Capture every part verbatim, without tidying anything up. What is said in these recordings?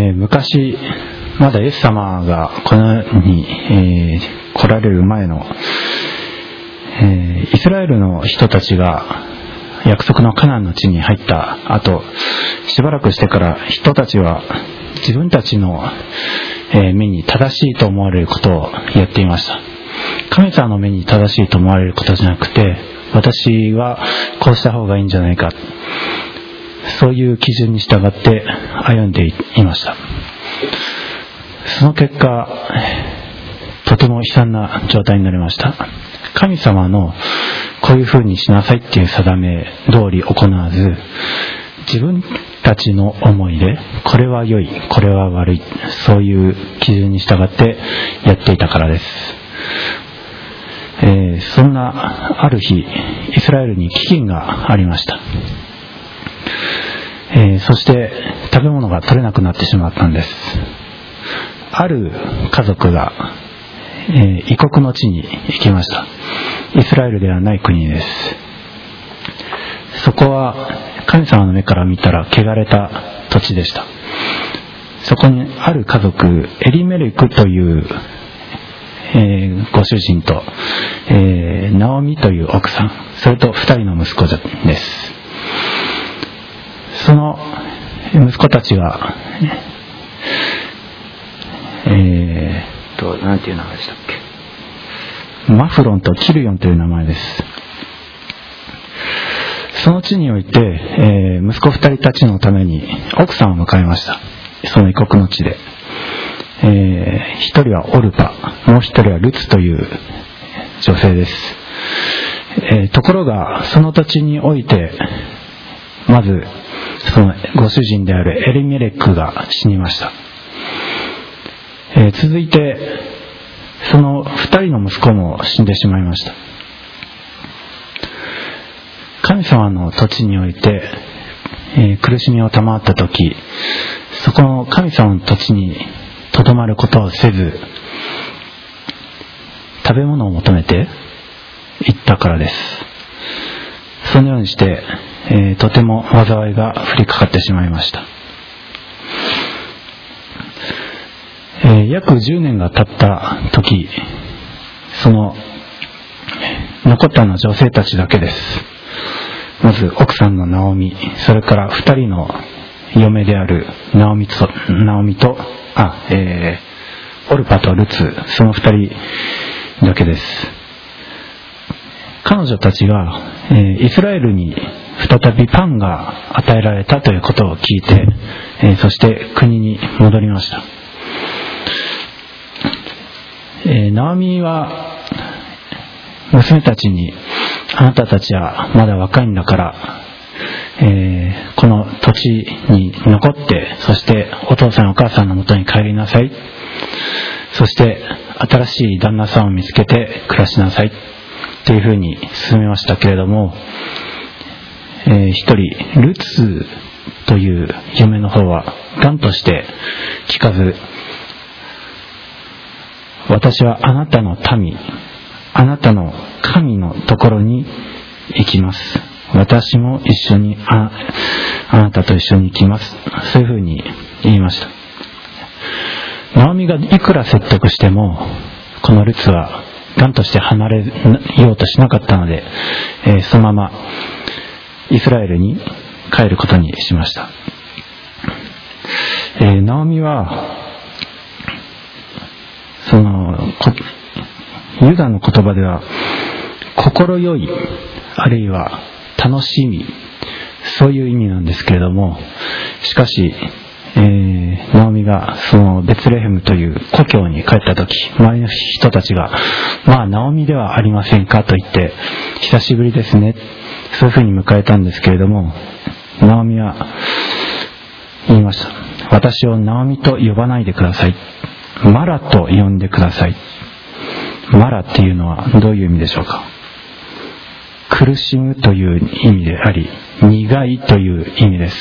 ー、昔まだイエス様がこの世に、えー、来られる前の、えー、イスラエルの人たちが約束のカナンの地に入った後、しばらくしてから人たちは自分たちの、えー、目に正しいと思われることをやっていました。神様の目に正しいと思われることじゃなくて、私はこうした方がいいんじゃないか、そういう基準に従って歩んでいました。その結果、とても悲惨な状態になりました。神様のこういうふうにしなさいっていう定め通り行わず、自分たちの思いでこれは良い、これは悪い、そういう基準に従ってやっていたからです。えー、そんなある日、イスラエルに飢饉がありました。えー、そして食べ物が取れなくなってしまったんです。ある家族が、えー、異国の地に行きました。イスラエルではない国です。そこは神様の目から見たら汚れた土地でした。そこにある家族、エリメレクという、えー、ご主人と、えー、ナオミという奥さん、それと二人の息子です。その息子たちが、えー、となんていう名前でしたっけ、マフロンとキルヨンという名前です。その地において、えー、息子二人たちのために奥さんを迎えました。その異国の地で、えー、一人はオルパ、もう一人はルツという女性です。えー、ところがその土地において、まずそのご主人であるエリメレックが死にました。えー、続いてその二人の息子も死んでしまいました。神様の土地において、えー、苦しみを賜った時、そこの神様の土地にとどまることをせず、食べ物を求めて行ったからです。そのようにして、えー、とても災いが降りかかってしまいました。えー、約じゅうねんが経った時、その残ったのは女性たちだけです。まず奥さんのナオミ、それから二人の嫁であるナオミと、ナオミとあ、えー、オルパとルツ、その二人だけです。彼女たちが、えー、イスラエルに再びパンが与えられたということを聞いて、えー、そして国に戻りました。えー、ナオミは娘たちに、あなたたちはまだ若いんだから、えー、この土地に残って、そしてお父さんお母さんのもとに帰りなさい、そして新しい旦那さんを見つけて暮らしなさいというふうに進めましたけれども、えー、一人ルツという嫁の方は頑として聞かず、私はあなたの民、あなたの神のところに行きます。私も一緒に あ, あなたと一緒に行きます。そういうふうに言いました。ナオミがいくら説得しても、このルツは頑として離れようとしなかったので、えー、そのままイスラエルに帰ることにしました。えー、ナオミはそのユダの言葉では心よい、あるいは楽しみ、そういう意味なんですけれども、しかし、えー、ナオミがそのベツレヘムという故郷に帰った時、周りの人たちが、まあナオミではありませんかと言って、久しぶりですね、そういうふうに迎えたんですけれども、ナオミは言いました。私をナオミと呼ばないでください。マラと呼んでください。マラっていうのはどういう意味でしょうか。苦しむという意味であり、苦いという意味です。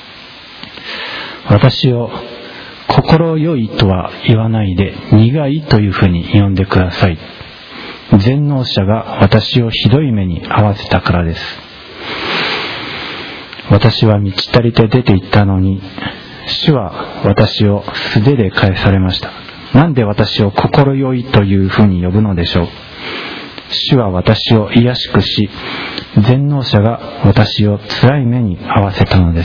私を心よいとは言わないで、苦いというふうに呼んでください。全能者が私をひどい目に遭わせたからです。私は満ち足りて出て行ったのに、 主は私を素手で返されました。なんで私を心よいというふうに呼ぶのでしょう。主は私を癒しくし、全能者が私を辛い目に遭わせたのです。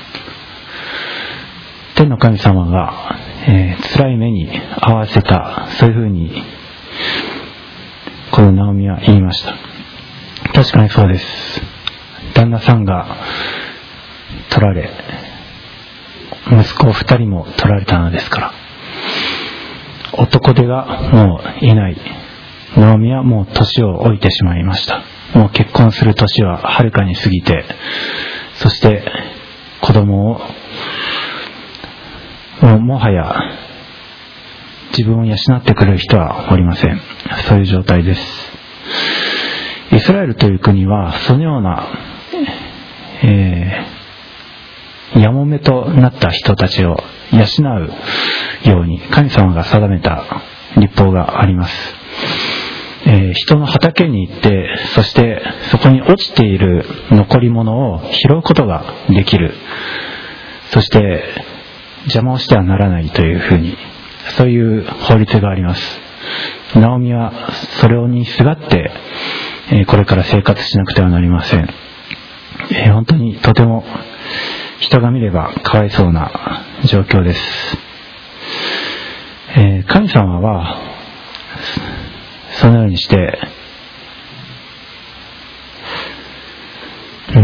天の神様が、えー、辛い目に遭わせた、そういうふうにこのナオミは言いました。確かにそうです。旦那さんが取られ、息子二人も取られたのですから、男手がもういない。ナオミはもう年を老いてしまいました。もう結婚する年ははるかに過ぎて、そして子供をもうもはや自分を養ってくれる人はおりません。そういう状態です。イスラエルという国はそのような、えー、やもめとなった人たちを養うように神様が定めた律法があります。えー、人の畑に行って、そしてそこに落ちている残り物を拾うことができる。そして邪魔をしてはならないというふうに、そういう法律があります。ナオミはそれにすがって、えー、これから生活しなくてはなりません。えー、本当にとても人が見ればかわいそうな状況です。えー、神様はそのようにして、うん、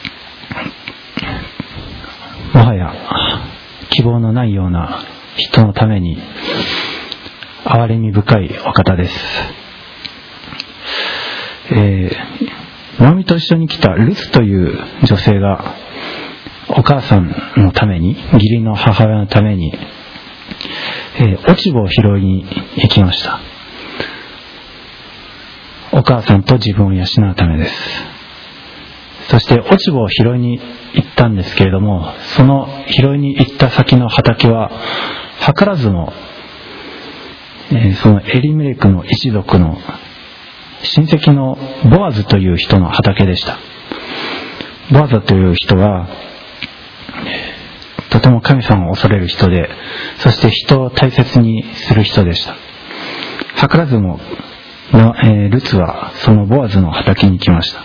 もはや希望のないような人のために憐れみ深いお方です。えー、ナオミと一緒に来たルツという女性がお母さんのために、義理の母親のために、えー、落ち葉を拾いに行きました。お母さんと自分を養うためです。そして落ち葉を拾いに行ったんですけれども、その拾いに行った先の畑は図らずも、えー、そのエリメレクの一族の親戚のボアズという人の畑でした。ボアズという人はとても神様を恐れる人で、そして人を大切にする人でした。図らずもの、えー、ルツはそのボアズの畑に来ました。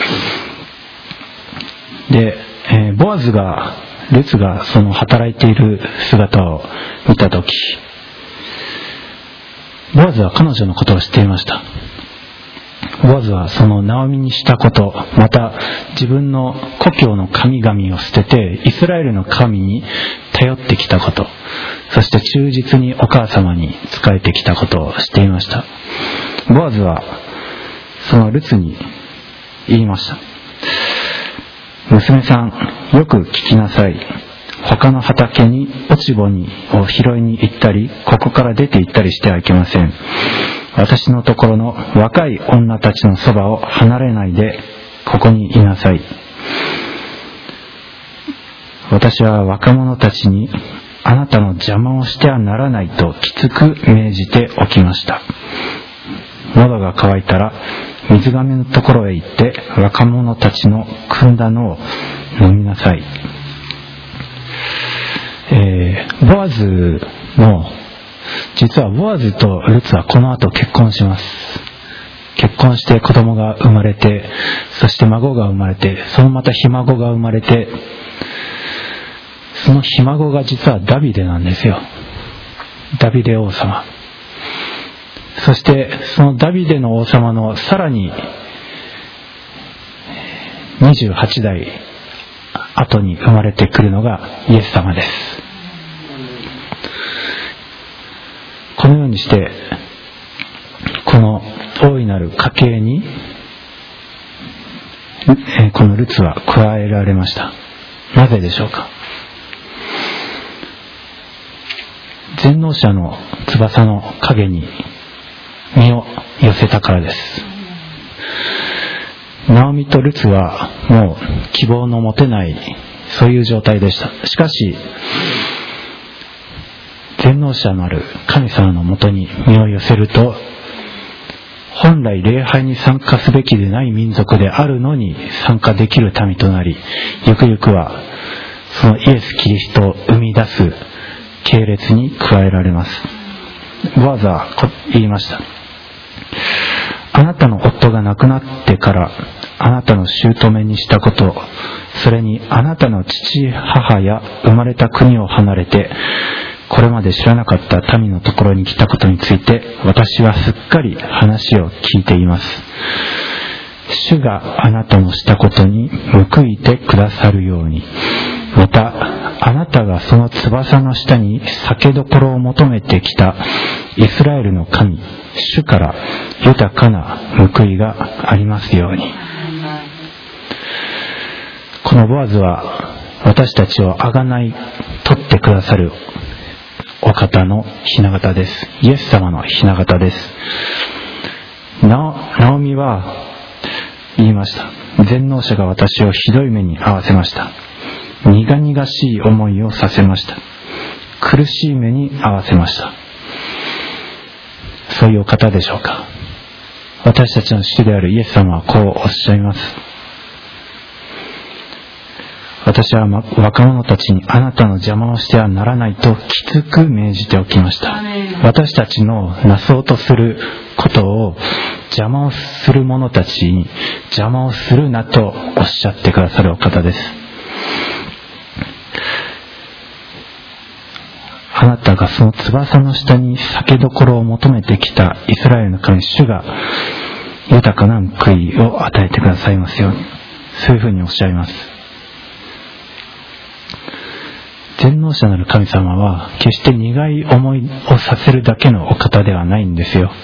で、えー、ボアズがルツがその働いている姿を見たとき、ボアズは彼女のことを知っていました。ボアズはそのナオミにしたこと、また自分の故郷の神々を捨ててイスラエルの神に頼ってきたこと、そして忠実にお母様に仕えてきたことを知っていました。ボアズはそのルツに言いました。娘さん、よく聞きなさい。他の畑に落ち葉にを拾いに行ったり、ここから出て行ったりしてはいけません。私のところの若い女たちのそばを離れないで、ここにいなさい。私は若者たちに、あなたの邪魔をしてはならないときつく命じておきました。喉が渇いたら水がめのところへ行って若者たちの汲んだのを飲みなさい。えー、ボアズの実はボアズとルツはこの後結婚します。結婚して子供が生まれて、そして孫が生まれて、そのまたひ孫が生まれて、そのひ孫が実はダビデなんですよ。ダビデ王様。そしてそのダビデの王様のさらににじゅうはちだい後に生まれてくるのがイエス様です。このようにしてこの大いなる家系にこのルツは加えられました。なぜでしょうか。全能者の翼の影に身を寄せたからです。ナオミとルツはもう希望の持てない、そういう状態でした。しかし全能者なる神様のもとに身を寄せると、本来礼拝に参加すべきでない民族であるのに参加できる民となり、ゆくゆくはそのイエス・キリストを生み出す系列に加えられます。ボアズは言いました。あなたの夫が亡くなってからあなたの姑にしたこと、それにあなたの父母や生まれた国を離れてこれまで知らなかった民のところに来たことについて、私はすっかり話を聞いています。主があなたのしたことに報いてくださるように、またあなたがその翼の下に酒どころを求めてきたイスラエルの神、主から豊かな報いがありますように。このボアズは私たちを贖い取ってくださるお方の雛形です。イエス様の雛形です。ナオミは言いました。全能者が私をひどい目に遭わせました。苦々しい思いをさせました。苦しい目に遭わせました。そういうお方でしょうか。私たちの主であるイエス様はこうおっしゃいます。私は若者たちにあなたの邪魔をしてはならないときつく命じておきました。私たちのなそうとすることを邪魔をする者たちに邪魔をするなとおっしゃってくださるお方です。あなたがその翼の下に酒どころを求めてきたイスラエルの神、主が豊かな報いを与えてくださいますように。そういうふうにおっしゃいます。全能者なる神様は決して苦い思いをさせるだけのお方ではないんですよ。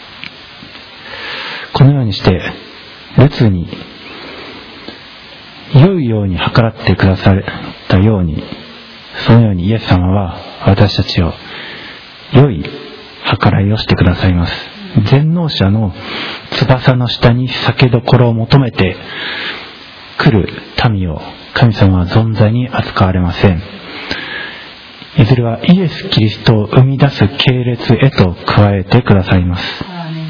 このようにして列に良いように計らってくださったように、そのようにイエス様は私たちを良い計らいをしてくださいます。全能者の翼の下に酒どころを求めて来る民を神様は存在に扱われません。いずれはイエス・キリストを生み出す系列へと加えてくださいます。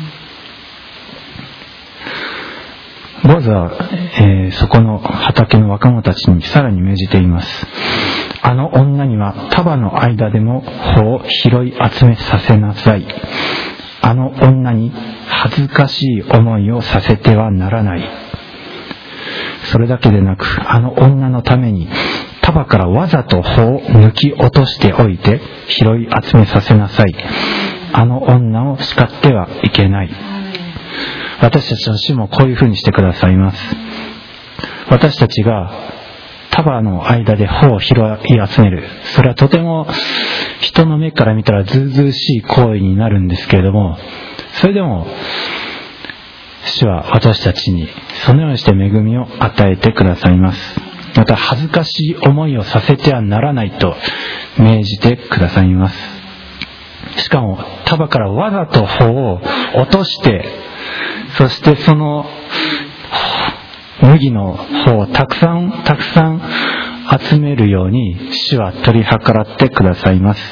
ボアズは、えー、そこの畑の若者たちにさらに命じています。あの女には束の間でも穂を拾い集めさせなさい。あの女に恥ずかしい思いをさせてはならない。それだけでなく、あの女のために束からわざと穂を抜き落としておいて拾い集めさせなさい。あの女を叱ってはいけない。私たちの主もこういうふうにしてくださいます。私たちが束の間で穂を拾い集める、それはとても人の目から見たらずうずうしい行為になるんですけれども、それでも主は私たちにそのようにして恵みを与えてくださいます。また恥ずかしい思いをさせてはならないと命じてくださいます。しかも束からわざと穂を落として、そしてその麦の穂をたくさんたくさん集めるように主は取り計らってくださいます。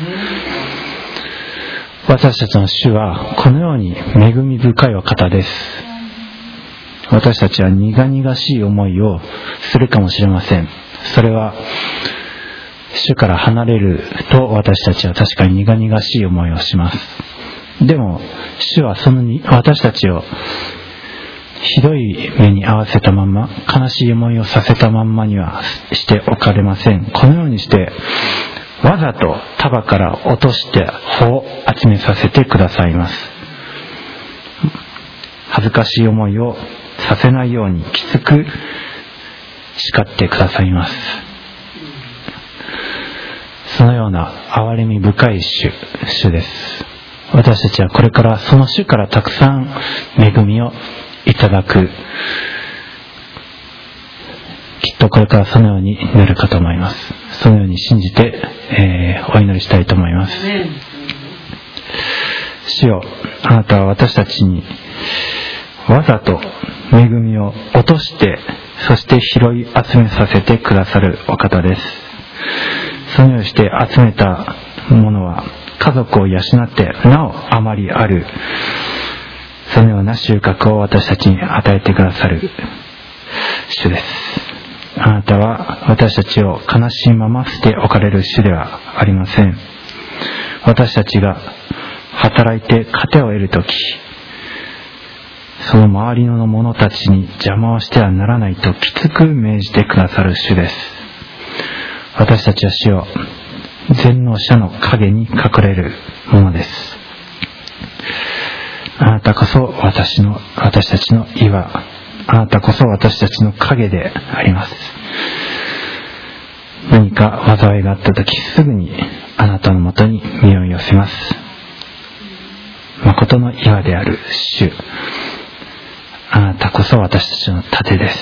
私たちの主はこのように恵み深いお方です。私たちは苦々しい思いをするかもしれません。それは主から離れると私たちは確かに苦々しい思いをします。でも主はそのに私たちをひどい目に遭わせたまんま、悲しい思いをさせたまんまにはしておかれません。このようにしてわざと束から落として穂を集めさせてくださいます。恥ずかしい思いをさせないようにきつく叱ってくださいます。そのような憐れみ深い主、主です。私たちはこれからその主からたくさん恵みをいただく、きっとこれからそのようになるかと思います。そのように信じて、えー、お祈りしたいと思います。主よ、あなたは私たちにわざと恵みを落として、そして拾い集めさせてくださるお方です。そのようにして集めたものは家族を養ってなおあまりある、そのような収穫を私たちに与えてくださる主です。 あなたは私たちを悲しいまま捨て置かれる主ではありません。私たちが働いて糧を得るとき、その周りの者たちに邪魔をしてはならないときつく命じてくださる主です。私たちは主よ、全能者の影に隠れるものです。あなたこそ私の私たちの岩、あなたこそ私たちの影であります。何か災いがあったとき、すぐにあなたのもとに身を寄せます。誠の岩である主、あなたこそ私たちの盾です。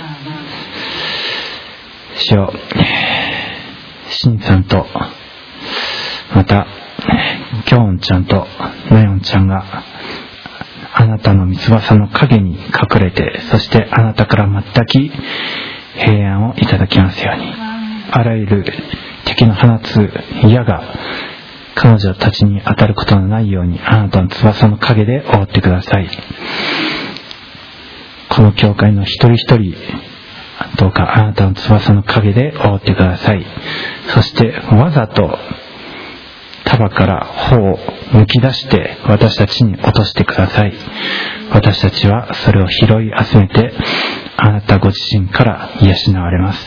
主よ、シンさんとまたキョンちゃんとナヨンちゃんがあなたの御翼の影に隠れて、そしてあなたから全く平安をいただきますように、あらゆる敵の放つ矢が彼女たちに当たることのないように、あなたの翼の影で覆ってください。この教会の一人一人、どうかあなたの翼の影で覆ってください。そしてわざと束から穂を抜き出して私たちに落としてください。私たちはそれを拾い集めてあなたご自身から養われます。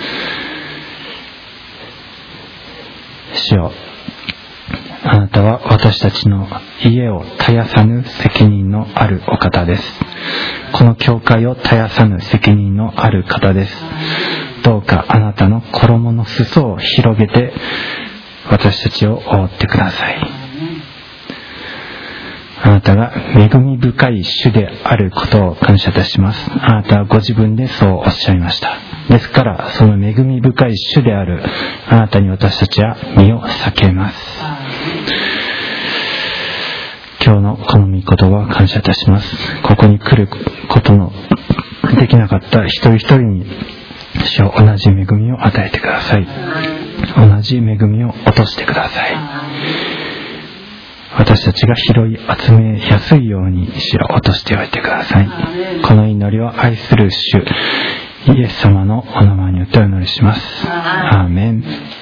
主よ、あなたは私たちの家を絶やさぬ責任のあるお方です。この教会を絶やさぬ責任のある方です。どうかあなたの衣の裾を広げて私たちを覆ってください。あなたが恵み深い主であることを感謝いたします。あなたはご自分でそうおっしゃいました。ですからその恵み深い主であるあなたに私たちは身を避けます。今日のこの御言葉を感謝いたします。ここに来ることのできなかった一人一人に主を同じ恵みを与えてください。同じ恵みを落としてください。私たちが拾い集めやすいように主を落としておいてください。この祈りを愛する主イエス様のお名前によってお祈りします。アーメン。